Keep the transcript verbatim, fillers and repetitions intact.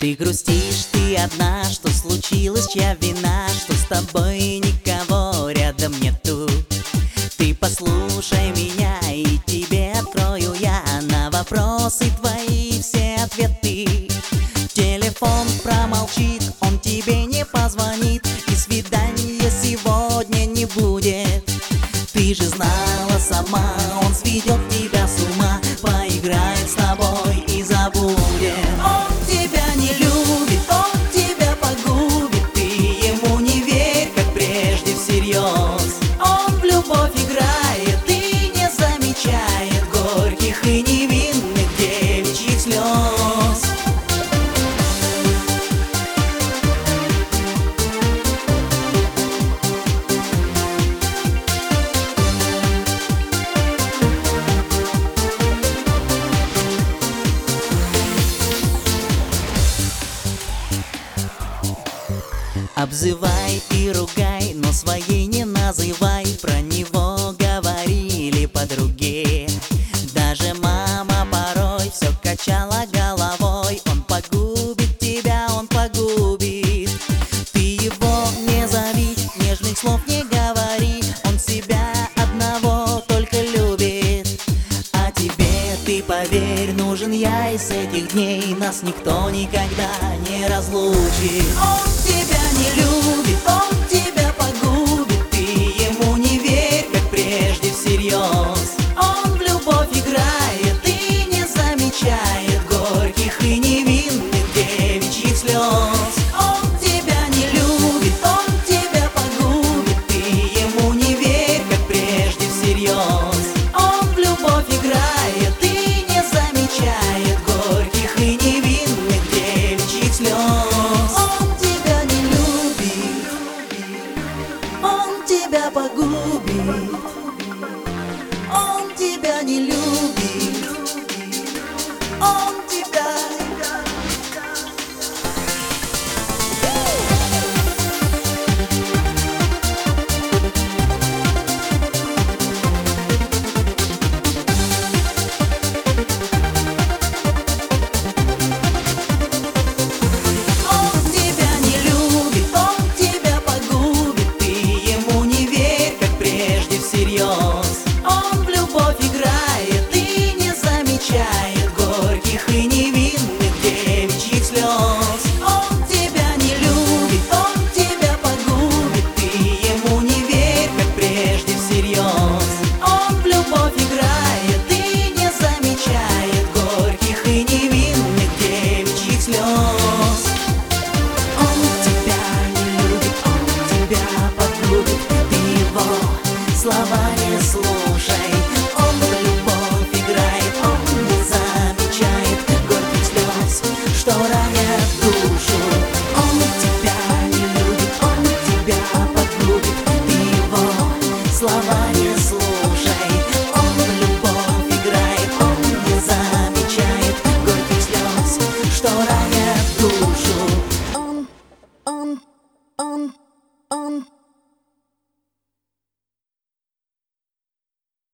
Ты грустишь, ты одна, что случилось, чья вина, что с тобой никого рядом нету. Ты послушай меня, и тебе открою я на вопросы твои все ответы. Телефон промолчит, он тебе не позвонит, и свидания сегодня не будет. Ты же знала сама, он сведет тебя с ума, поиграет с тобой и забудет. Он тебя не любит, он тебя погубит, ты ему не верь, как прежде всерьез. Он в любовь играет и не замечает горьких и невинных девичьих слез. Обзывай и ругай, но своей не называй. Про него говорили подруги. Даже мама порой все качала головой. Он погубит тебя, он погубит. Ты его не зови, нежных слов не говори. Он себя одного только любит. А тебе, ты поверь, нужен я, и с этих дней нас никто никогда не разлучит. Он тебя не любит, он тебя погубит, ты ему не верь, как прежде всерьез. Он в любовь играет и не замечает горьких и невинных девичьих слез. Он тебя не любит, он тебя погубит, ты ему не верь, как прежде всерьез. Он в любовь играет и не замечает горьких и невинных девичьих слез. Тебя погубит, он тебя не любит, он тебя. Он в любовь играет и не замечает горьких и невинных девичьих слез. Он тебя не любит, он тебя погубит, ты ему не верь, как прежде всерьез. Он в любовь играет и не замечает горьких и невинных девичьих слез. Он тебя не любит, он тебя погубит, ты его слова